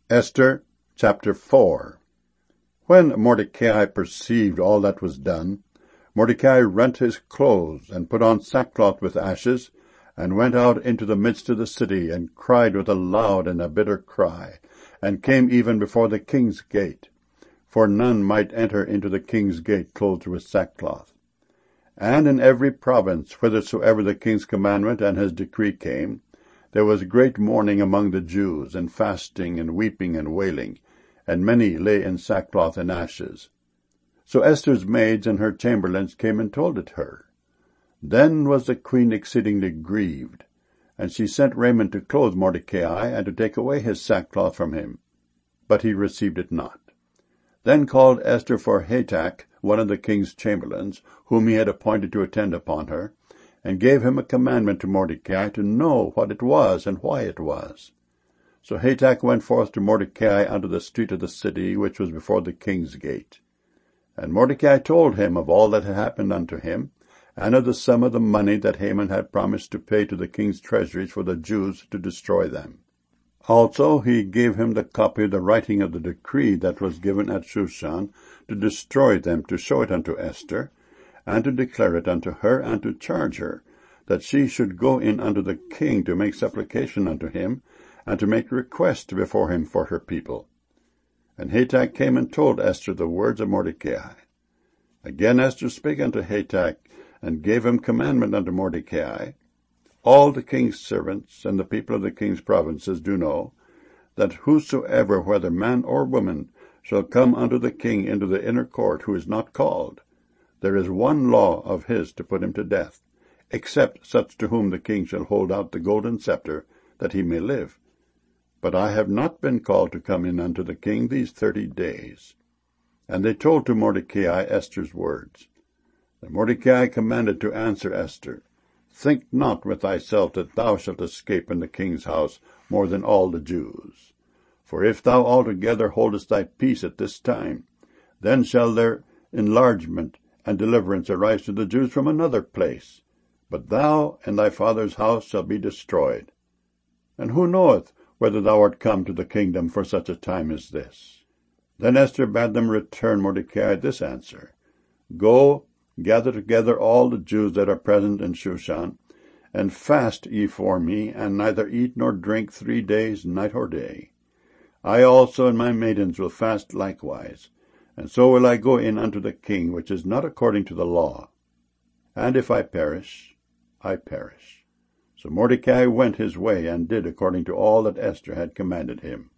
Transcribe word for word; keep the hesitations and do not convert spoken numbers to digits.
Esther chapter four. When Mordecai perceived all that was done, Mordecai rent his clothes, and put on sackcloth with ashes, and went out into the midst of the city, and cried with a loud and a bitter cry, and came even before the king's gate. For none might enter into the king's gate clothed with sackcloth. And in every province, whithersoever the king's commandment and his decree came, there was great mourning among the Jews, and fasting, and weeping, and wailing, and many lay in sackcloth and ashes. So Esther's maids and her chamberlains came and told it her. Then was the queen exceedingly grieved, and she sent raiment to clothe Mordecai, and to take away his sackcloth from him. But he received it not. Then called Esther for Hatach, one of the king's chamberlains, whom he had appointed to attend upon her, and gave him a commandment to Mordecai to know what it was and why it was. So Hatach went forth to Mordecai unto the street of the city, which was before the king's gate. And Mordecai told him of all that had happened unto him, and of the sum of the money that Haman had promised to pay to the king's treasuries for the Jews to destroy them. Also he gave him the copy of the writing of the decree that was given at Shushan to destroy them, to show it unto Esther, and to declare it unto her, and to charge her, that she should go in unto the king to make supplication unto him, and to make request before him for her people. And Hatach came and told Esther the words of Mordecai. Again Esther spake unto Hatach, and gave him commandment unto Mordecai. All the king's servants and the people of the king's provinces do know, that whosoever, whether man or woman, shall come unto the king into the inner court, who is not called, there is one law of his to put him to death, except such to whom the king shall hold out the golden scepter, that he may live. But I have not been called to come in unto the king these thirty days. And they told to Mordecai Esther's words. And Mordecai commanded to answer Esther, Think not with thyself that thou shalt escape in the king's house more than all the Jews. For if thou altogether holdest thy peace at this time, then shall their enlargement and deliverance arise to the Jews from another place. But thou and thy father's house shall be destroyed. And who knoweth whether thou art come to the kingdom for such a time as this? Then Esther bade them return Mordecai this answer. Go, gather together all the Jews that are present in Shushan, and fast ye for me, and neither eat nor drink three days, night or day. I also and my maidens will fast likewise, and so will I go in unto the king, which is not according to the law. And if I perish, I perish. So Mordecai went his way, and did according to all that Esther had commanded him.